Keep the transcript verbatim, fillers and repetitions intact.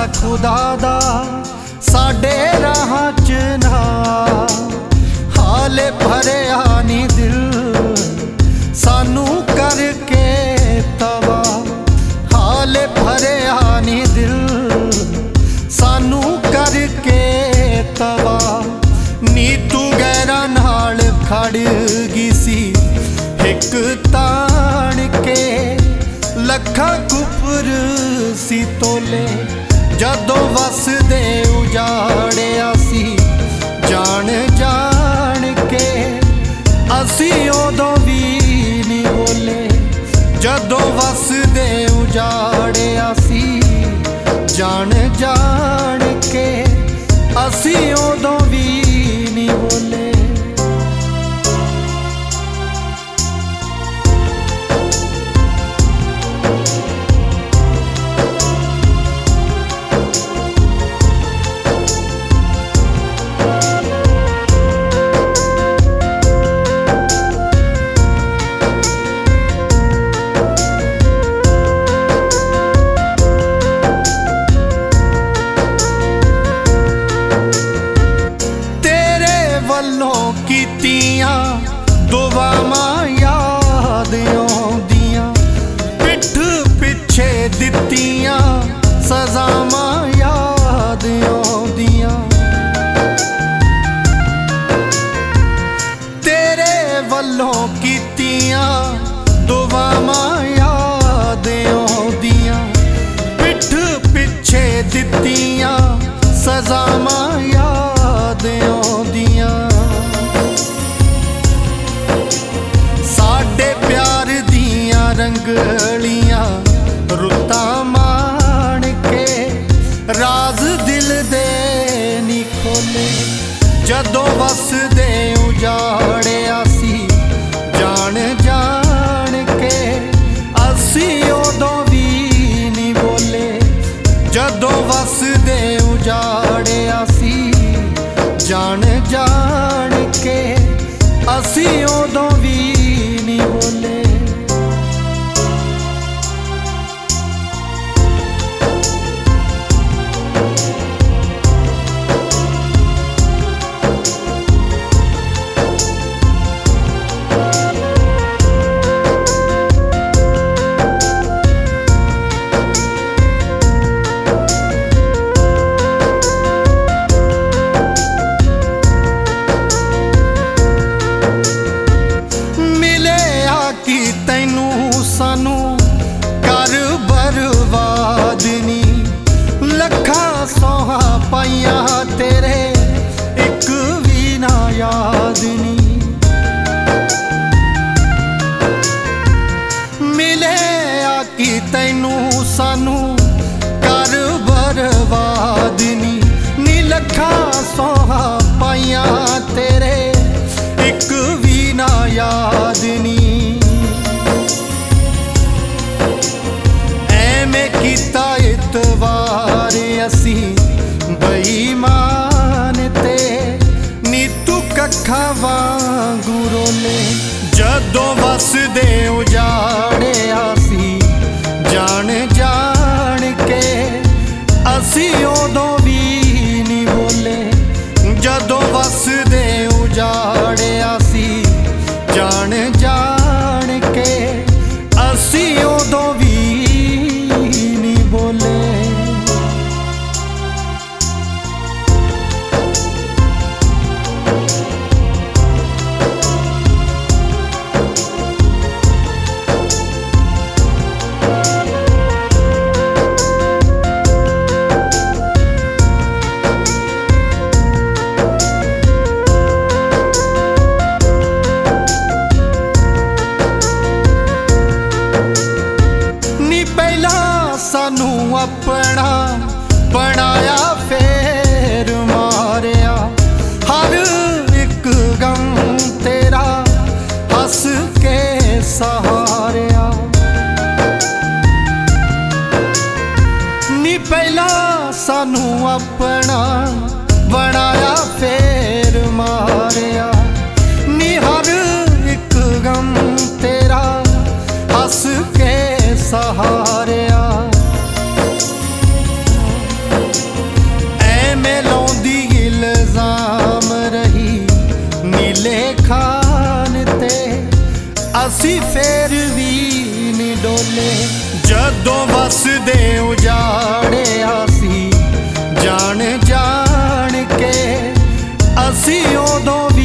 खुदा दा साडे राहां च ना हाले भरिया नी दिल सानू करके तवा हाले भरिया नी दिल सानू करके तवा नी तू गैरा नाल खड़ गई सी एक तान के लखा कुपर सी तोले जदों वसदे उजाड़िया सी जान जान के असी उदों भी नहीं बोले जदों वसदे उजाड़िया सी जान जान के असी उदों भी नहीं बोले। कीतियां दुआवां याद आउंदियां पिठ पिछे दित्तियां सजावां याद आउंदियां तेरे वल्लों कीतियां दुआवां याद आउंदियां पिठ पिछे दित्तियां सजावां याद आउंदियां प्यार दियां रंगलियां रुतां मान के राज दिल दे नी खोले जदों वसदे उजाड़िया सी जान जान के असी उदों भी नी बोले जदों वसदे उजाड़िया सी जान जान के असी उदों भी बोले। सानू कर बर्बाद नी लखा सोहा पाइया तेरे एक भी ना याद नी मिले आकी तैनू सानू कर बर्बाद नी नी लखा सोहा पाइया तेरे एक भी ना याद नी कीता इतवार असी बेईमान ते नी तू कखा वांगू रोले जदों वसदे उजाड़िया सी जान जान के असी उदों भी नी बोले जदों वसदे उजाड़िया सी जान जान के असी उदों भी बोले। सानू अपना बनाया फेर मारिया हर एक गम तेरा हस के सहारिया नी पहला सानू अपना बनाया फेर मारिया नी हर एक गम तेरा हस के सहारिया ਖਾਨ ਤੇ ਅਸੀਂ ਫੇਰ ਵੀ ਨੀ ਡੋਲੇ। ਜਦੋਂ ਵਸਦੇ ਉਜਾੜਿਆ ਸੀ ਜਾਣ ਜਾਣ ਕੇ ਅਸੀਂ ਉਦੋਂ